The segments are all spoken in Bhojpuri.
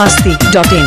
biharmasti.in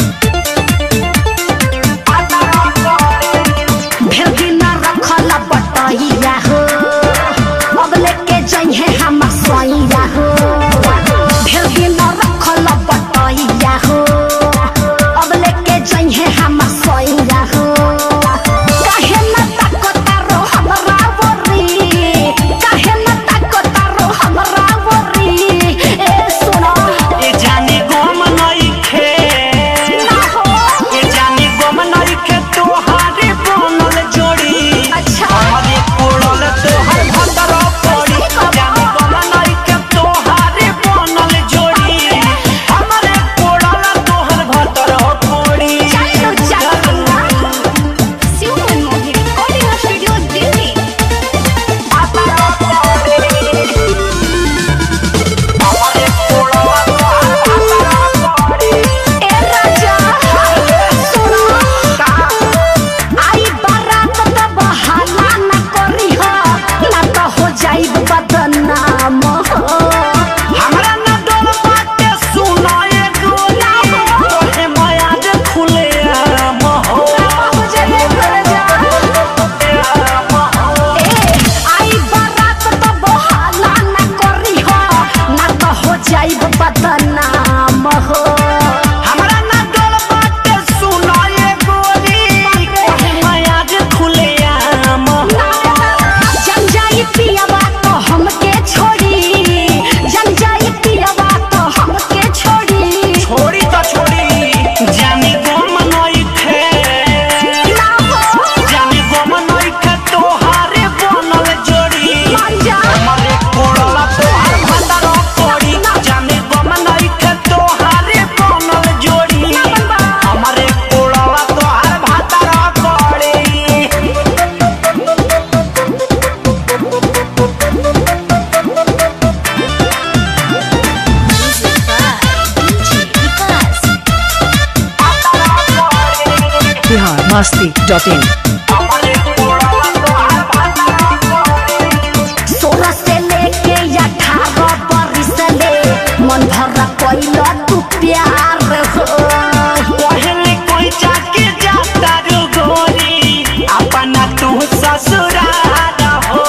biharmasti.in सोलह से लेके 18 बरिस ले मन भरा कोइला तू प्यार हो पहले कोई जाके जाता रो गोरी अपना तू ससुराल हो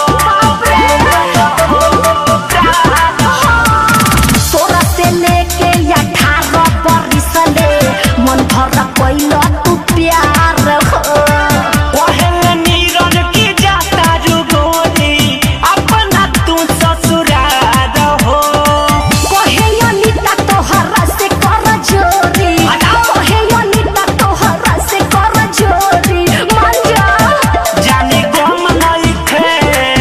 16 से लेके 18 बरिस ले मन भरा कोइला तू प्यार हो पहले नीरज की जाता रो गोरी अपना तू ससुराल हो कोहे अनिता तोहरा से कर जोरी कोहे अनिता तोहरा से कर जोरी मान जा जाने गम नहीं खे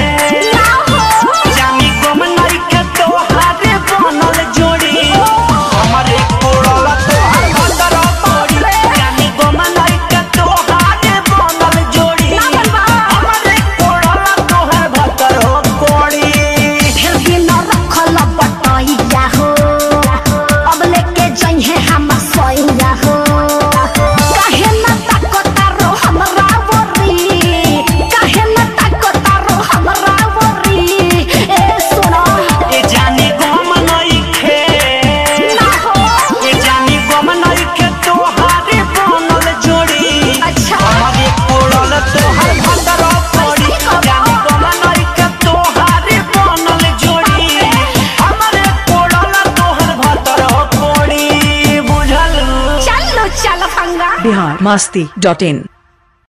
जाने गम नहीं खे तोहारे बनल जोड़ी हमारे कोड़ला तोहार भतर पड़ी जाने गम नहीं खे तोहारे बनल जोड़ी हमारे कोड़ला तोहार भतर पड़ी फिर भी न रखल बटैया हो अब लेके जइहे हम सोइया हो काहे न ताकता रो हमरा वरी काहे न ताकता रो हमरा वरी ए सुनो ए जाने गम नहीं खे ना हो ए जाने गम नहीं खे तोहारे बनल जोड़ी अच्छा हमारे कोड़ल तोहार भतर पड़ी जाने गम नहीं खे तोहारे बनल जोड़ी हमारे कोड़ल तोहार भतर पड़ी बुझल चलो चल फंगा biharmasti.in